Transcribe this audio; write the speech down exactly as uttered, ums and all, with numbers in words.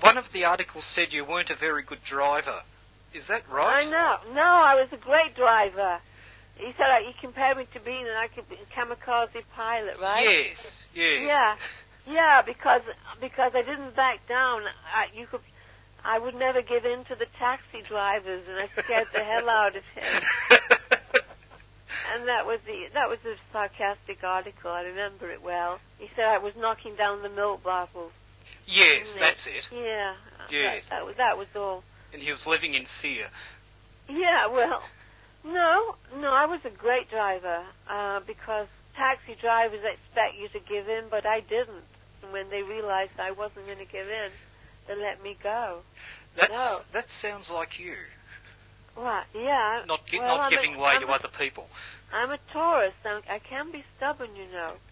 one of the articles said you weren't a very good driver. Is that right? I know. No, I was a great driver. He said uh, he compared me to being an kamikaze pilot, right? Yes, yes. Yeah, yeah, because because I didn't back down. I, you could, I would never give in to the taxi drivers, and I scared the hell out of him. And that was the that was a sarcastic article. I remember it well. He said I was knocking down the milk bottles. Yes, that's it. Yeah. Yes. That, that was that was all. And he was living in fear. Yeah. Well, no, no. I was a great driver uh, because taxi drivers expect you to give in, but I didn't. And when they realized I wasn't going to give in, they let me go. That's, no. That sounds like you. What? Yeah. Not, gi- well, not I'm giving a, way I'm to a, other people. I'm a Taurus. I'm, I can be stubborn, you know.